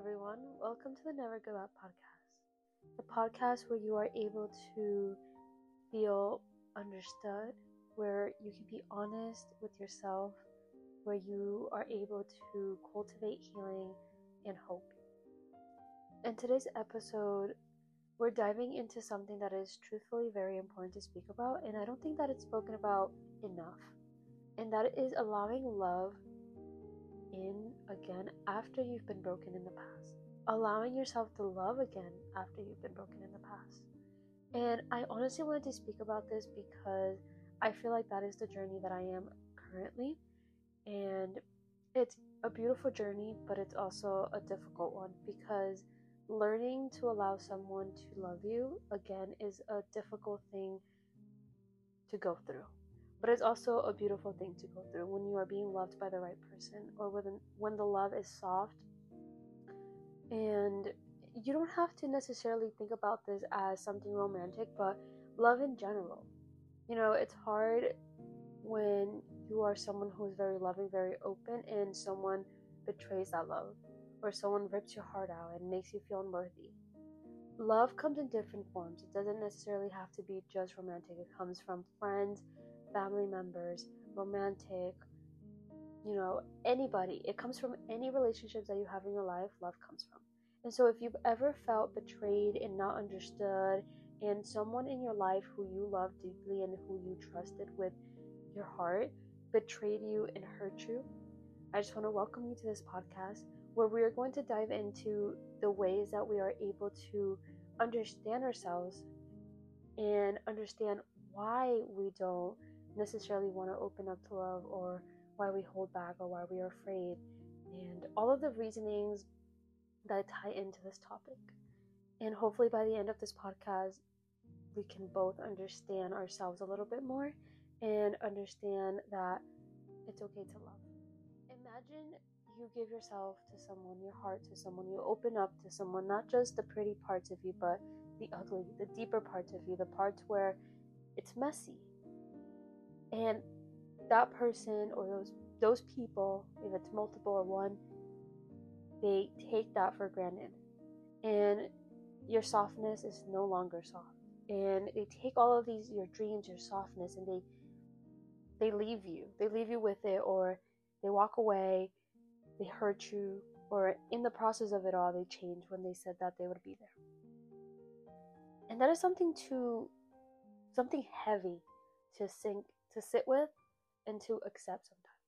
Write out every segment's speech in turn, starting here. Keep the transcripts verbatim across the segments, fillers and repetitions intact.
everyone. Welcome to the Never Give Up podcast, the podcast where you are able to feel understood, where you can be honest with yourself, where you are able to cultivate healing and hope. In today's episode, we're diving into something that is truthfully very important to speak about, and I don't think that it's spoken about enough, and that is allowing love in again after you've been broken in the past. Allowing yourself to love again after you've been broken in the past. And I honestly wanted to speak about this because I feel like that is the journey that I am currently. And it's a beautiful journey, but it's also a difficult one because learning to allow someone to love you again is a difficult thing to go through. But it's also a beautiful thing to go through when you are being loved by the right person, or when when the love is soft. And you don't have to necessarily think about this as something romantic, but love in general. You know, it's hard when you are someone who is very loving, very open, and someone betrays that love, or someone rips your heart out and makes you feel unworthy. Love comes in different forms. It doesn't necessarily have to be just romantic. It comes from friends, family members, romantic, you know, anybody. It comes from any relationships that you have in your life, love comes from. And so if you've ever felt betrayed and not understood, and someone in your life who you love deeply and who you trusted with your heart betrayed you and hurt you, I just want to welcome you to this podcast where we are going to dive into the ways that we are able to understand ourselves and understand why we don't necessarily want to open up to love, or why we hold back, or why we are afraid, and all of the reasonings that tie into this topic. And hopefully by the end of this podcast, we can both understand ourselves a little bit more and understand that it's okay to love. Imagine you give yourself to someone, your heart to someone, you open up to someone, not just the pretty parts of you, but the ugly, the deeper parts of you, the parts where it's messy. And that person or those those people, if it's multiple or one, they take that for granted. And your softness is no longer soft. And they take all of these, your dreams, your softness, and they they leave you. They leave you with it, or they walk away, they hurt you, or in the process of it all, they change when they said that they would be there. And that is something to something heavy to sink to sit with and to accept sometimes.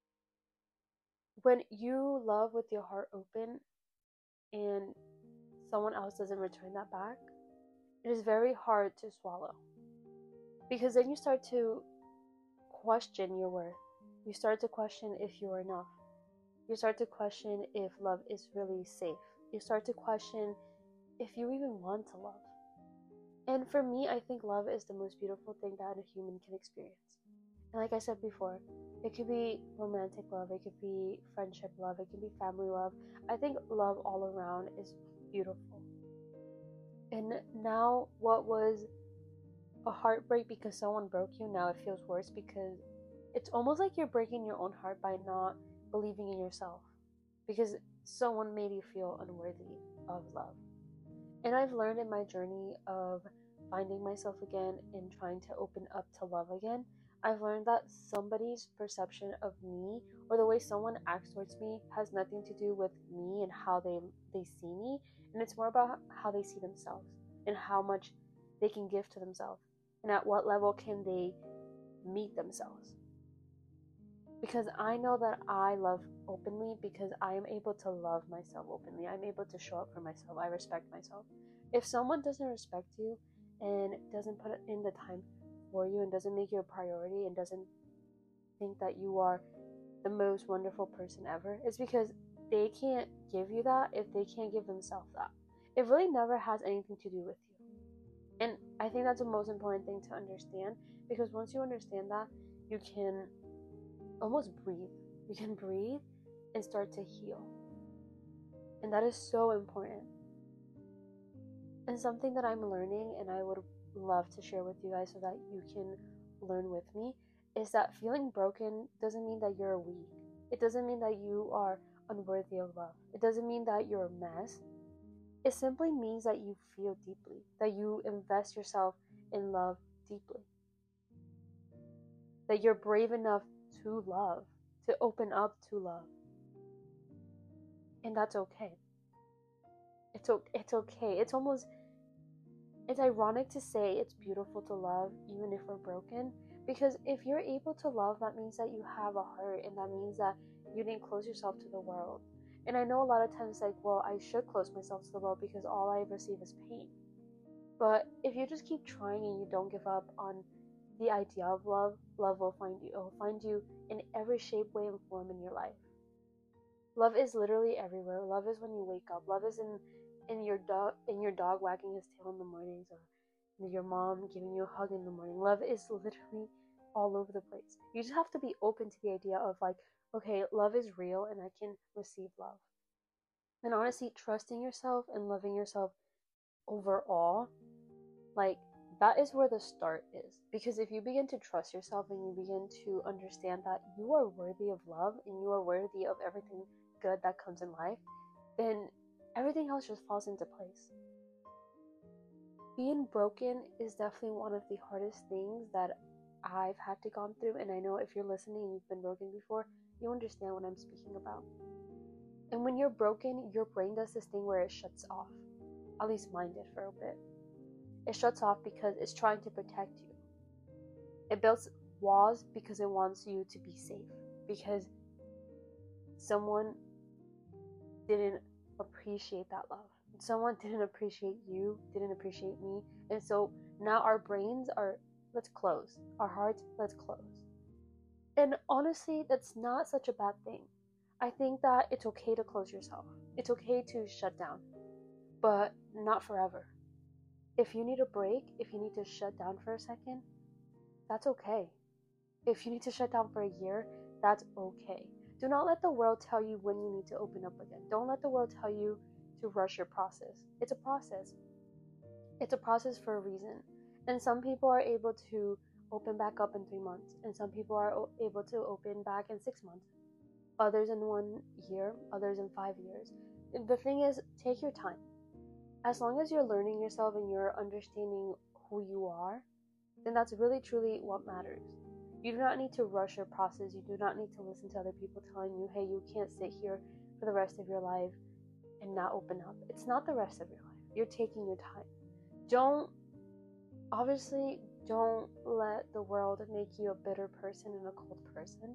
When you love with your heart open and someone else doesn't return that back, it is very hard to swallow. Because then you start to question your worth. You start to question if you are enough. You start to question if love is really safe. You start to question if you even want to love. And for me, I think love is the most beautiful thing that a human can experience. And like I said before, it could be romantic love, it could be friendship love, it could be family love. I think love all around is beautiful. And now what was a heartbreak because someone broke you, now it feels worse because it's almost like you're breaking your own heart by not believing in yourself, because someone made you feel unworthy of love. And I've learned in my journey of finding myself again and trying to open up to love again, I've learned that somebody's perception of me, or the way someone acts towards me, has nothing to do with me and how they they see me, and it's more about how they see themselves and how much they can give to themselves, and at what level can they meet themselves. Because I know that I love openly because I am able to love myself openly. I'm able to show up for myself. I respect myself. If someone doesn't respect you and doesn't put in the time for you and doesn't make you a priority and doesn't think that you are the most wonderful person ever, it's because they can't give you that if they can't give themselves that. It really never has anything to do with you. And I think that's the most important thing to understand, because once you understand that, you can almost breathe. You can breathe and start to heal. And that is so important. And something that I'm learning, and I would love to share with you guys so that you can learn with me, is that feeling broken doesn't mean that you're weak. It doesn't mean that you are unworthy of love. It doesn't mean that you're a mess. It simply means that you feel deeply, that you invest yourself in love deeply, that you're brave enough to love, to open up to love. And that's okay. It's, it's okay. It's almost, it's ironic to say it's beautiful to love even if we're broken, because if you're able to love, that means that you have a heart, and that means that you didn't close yourself to the world. And I know a lot of times, like, well, I should close myself to the world because all I receive is pain. But if you just keep trying and you don't give up on the idea of love, love will find you. It will find you in every shape, way, and form in your life. Love is literally everywhere. Love is when you wake up. Love is in in your dog in your dog wagging his tail in the mornings, or your mom giving you a hug in the morning. Love is literally all over the place. You just have to be open to the idea of, like, okay, love is real and I can receive love. And honestly, trusting yourself and loving yourself overall, like, that is where the start is. Because if you begin to trust yourself and you begin to understand that you are worthy of love and you are worthy of everything good that comes in life, then everything else just falls into place. Being broken is definitely one of the hardest things that I've had to gone through, and I know if you're listening and you've been broken before, you understand what I'm speaking about. And when you're broken, your brain does this thing where it shuts off. At least mine did for a bit. It shuts off because it's trying to protect you. It builds walls because it wants you to be safe, because someone didn't appreciate that love. Someone didn't appreciate you, didn't appreciate me. And so now our brains are, let's close. Our hearts, let's close. And honestly, that's not such a bad thing. I think that it's okay to close yourself. It's okay to shut down, but not forever. If you need a break, if you need to shut down for a second, that's okay. If you need to shut down for a year, that's okay. Do not let the world tell you when you need to open up again. Don't let the world tell you to rush your process. It's a process. It's a process for a reason. And some people are able to open back up in three months, and some people are able to open back in six months. Others in one year, others in five years. The thing is, take your time. As long as you're learning yourself and you're understanding who you are, then that's really truly what matters. You do not need to rush your process. You do not need to listen to other people telling you, hey, you can't sit here for the rest of your life and not open up. It's not the rest of your life. You're taking your time. Don't, obviously, don't let the world make you a bitter person and a cold person.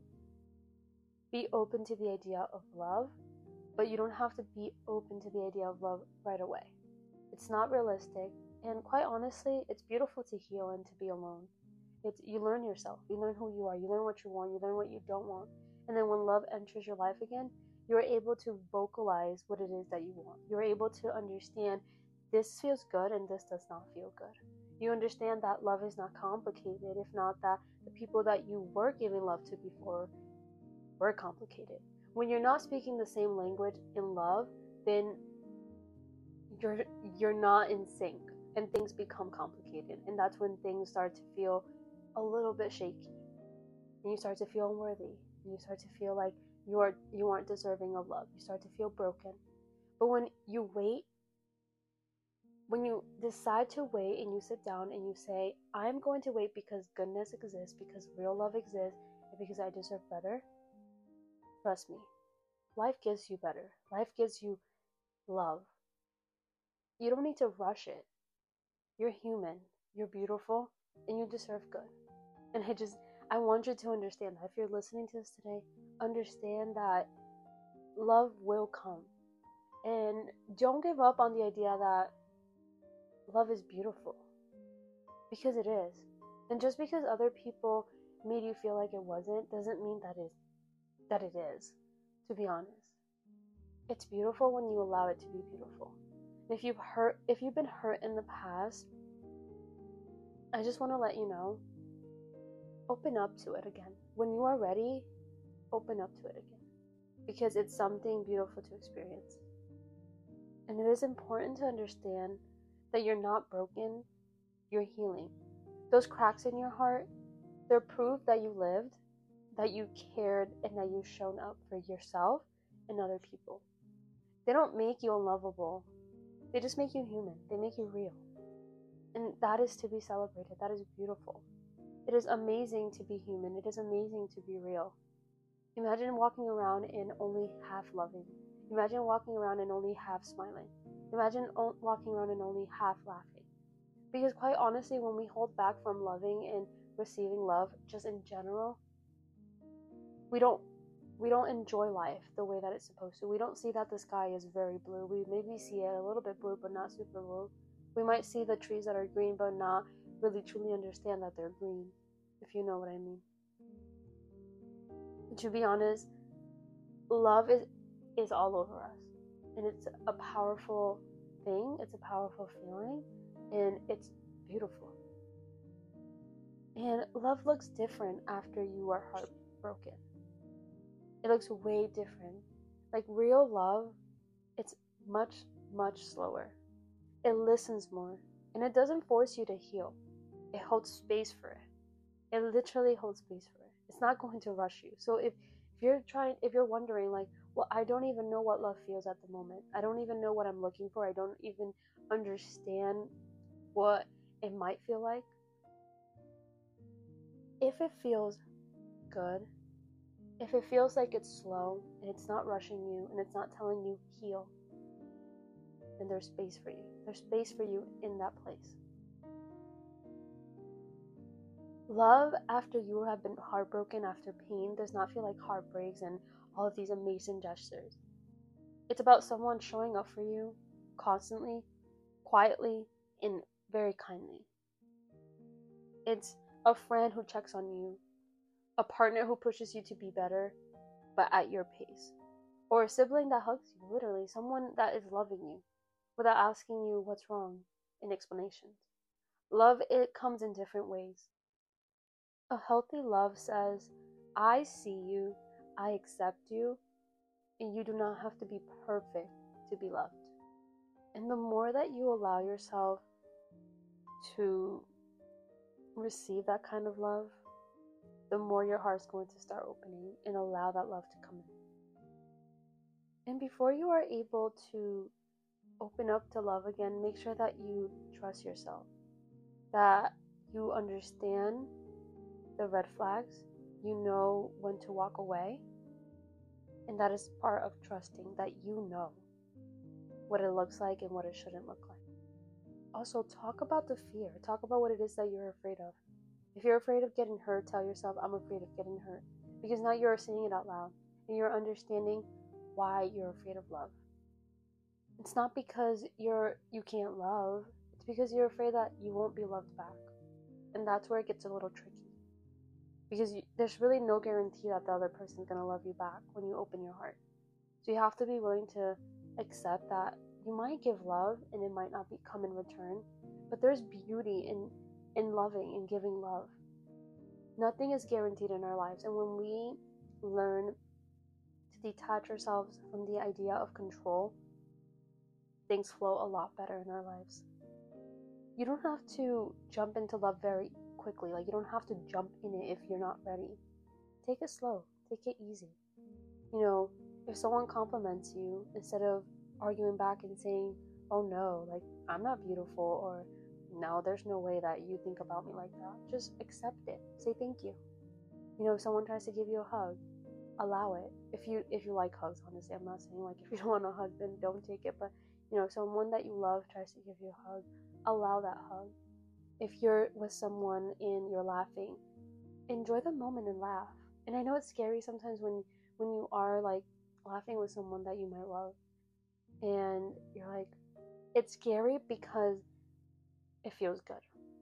Be open to the idea of love, but you don't have to be open to the idea of love right away. It's not realistic, and quite honestly, it's beautiful to heal and to be alone. It's, you learn yourself, you learn who you are, you learn what you want, you learn what you don't want, and then when love enters your life again, you're able to vocalize what it is that you want. You're able to understand, this feels good and this does not feel good. You understand that love is not complicated, if not that the people that you were giving love to before were complicated. When you're not speaking the same language in love, then you're you're not in sync, and things become complicated, and that's when things start to feel a little bit shaky, and you start to feel unworthy, and you start to feel like you are you aren't deserving of love. You start to feel broken. But when you wait, when you decide to wait and you sit down and you say, I'm going to wait because goodness exists, because real love exists, and because I deserve better, trust me, life gives you better. Life gives you love. You don't need to rush it. You're human, you're beautiful, and you deserve good. And I just, I want you to understand that if you're listening to this today, understand that love will come. And don't give up on the idea that love is beautiful, because it is. And just because other people made you feel like it wasn't, doesn't mean that it, that it is, to be honest. It's beautiful when you allow it to be beautiful. If you've hurt, if you've been hurt in the past, I just want to let you know, open up to it again. When you are ready, open up to it again, because it's something beautiful to experience. And it is important to understand that you're not broken, you're healing. Those cracks in your heart, they're proof that you lived, that you cared, and that you've shown up for yourself in other people. They don't make you unlovable. They just make you human. They make you real. And that is to be celebrated. That is beautiful. It is amazing to be human. It is amazing to be real. Imagine walking around and only half loving. Imagine walking around and only half smiling. Imagine o- walking around and only half laughing. Because quite honestly, when we hold back from loving and receiving love, just in general, we don't we don't enjoy life the way that it's supposed to. We don't see that the sky is very blue. We maybe see it a little bit blue, but not super blue. We might see the trees that are green, but not really truly understand that they're green, if you know what I mean. To be honest, love is is all over us, and it's a powerful thing. It's a powerful feeling, and it's beautiful. And love looks different after you are heartbroken. It looks way different. Like real love, it's much, much slower. It listens more, and it doesn't force you to heal. It holds space for it. It literally holds space for it. It's not going to rush you. So if, if you're trying, if you're wondering like, well, I don't even know what love feels at the moment. I don't even know what I'm looking for. I don't even understand what it might feel like. If it feels good, if it feels like it's slow and it's not rushing you and it's not telling you heal, then there's space for you. There's space for you in that place. Love after you have been heartbroken, after pain, does not feel like heartbreaks and all of these amazing gestures. It's about someone showing up for you constantly, quietly, and very kindly. It's a friend who checks on you, a partner who pushes you to be better, but at your pace. Or a sibling that hugs you, literally, someone that is loving you without asking you what's wrong in explanations. Love, it comes in different ways. A healthy love says, I see you, I accept you, and you do not have to be perfect to be loved. And the more that you allow yourself to receive that kind of love, the more your heart's going to start opening and allow that love to come in. And before you are able to open up to love again, make sure that you trust yourself, that you understand the red flags, you know when to walk away, and that is part of trusting, that you know what it looks like and what it shouldn't look like. Also, talk about the fear. Talk about what it is that you're afraid of. If you're afraid of getting hurt, tell yourself, I'm afraid of getting hurt. Because now you're saying it out loud, and you're understanding why you're afraid of love. It's not because you're you can't love, it's because you're afraid that you won't be loved back. And that's where it gets a little tricky. Because you, there's really no guarantee that the other person's going to love you back when you open your heart. So you have to be willing to accept that you might give love and it might not be come in return, but there's beauty in in loving and giving love. Nothing is guaranteed in our lives, and when we learn to detach ourselves from the idea of control, things flow a lot better in our lives. You don't have to jump into love very quickly. Like, you don't have to jump in it if you're not ready. Take it slow. Take it easy. You know, if someone compliments you, instead of arguing back and saying, oh no, like, I'm not beautiful, or no, there's no way that you think about me like that, just accept it. Say thank you. You know, if someone tries to give you a hug, allow it. If you if you like hugs, honestly, I'm not saying like if you don't want a hug, then don't take it. But you know, if someone that you love tries to give you a hug, allow that hug. If you're with someone and you're laughing, enjoy the moment and laugh. And I know it's scary sometimes when when you are like laughing with someone that you might love, and you're like, it's scary because it feels good.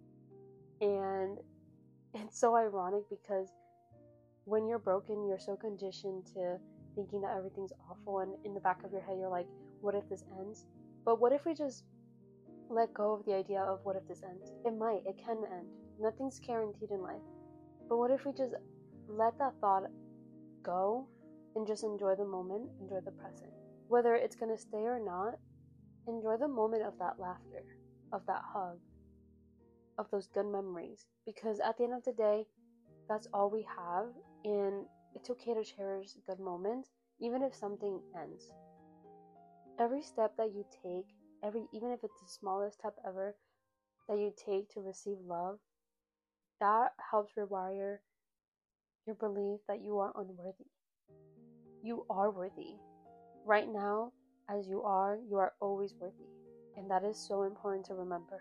And it's so ironic because when you're broken, you're so conditioned to thinking that everything's awful, and in the back of your head you're like, what if this ends? But what if we just let go of the idea of what if this ends? It might, it can end. Nothing's guaranteed in life. But what if we just let that thought go and just enjoy the moment, enjoy the present? Whether it's going to stay or not, enjoy the moment of that laughter, of that hug, of those good memories. Because at the end of the day, that's all we have, and it's okay to cherish good moments, even if something ends. Every step that you take, every even if it's the smallest step ever that you take to receive love, that helps rewire your belief that you are unworthy. You are worthy. Right now, as you are, you are always worthy. And that is so important to remember.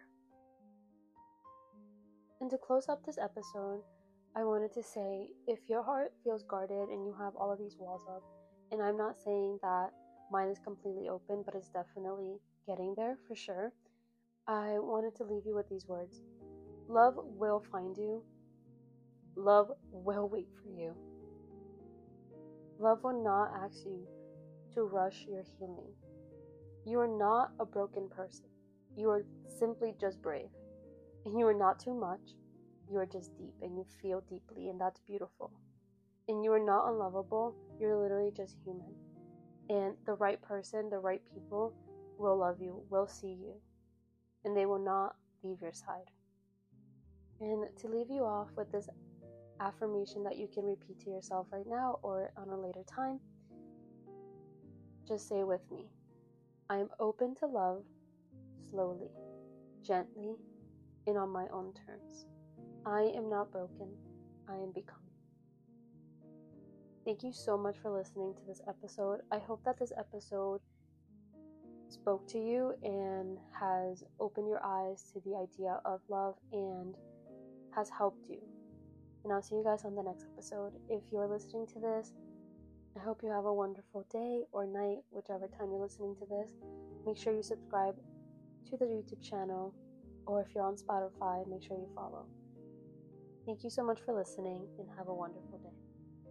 And to close up this episode, I wanted to say, if your heart feels guarded and you have all of these walls up, and I'm not saying that mine is completely open, but it's definitely getting there for sure, I wanted to leave you with these words. Love will find you. Love will wait for you. Love will not ask you to rush your healing. You are not a broken person. You are simply just brave. And you are not too much. You are just deep and you feel deeply, and that's beautiful. And you are not unlovable. You're literally just human. And the right person, the right people will love you, will see you, and they will not leave your side. And to leave you off with this affirmation that you can repeat to yourself right now or on a later time, just say with me, I am open to love slowly, gently, and on my own terms. I am not broken. I am becoming. Thank you so much for listening to this episode. I hope that this episode spoke to you and has opened your eyes to the idea of love and has helped you. And I'll see you guys on the next episode. If you're listening to this, I hope you have a wonderful day or night, whichever time you're listening to this. Make sure you subscribe to the YouTube channel, or if you're on Spotify, make sure you follow. Thank you so much for listening and have a wonderful day.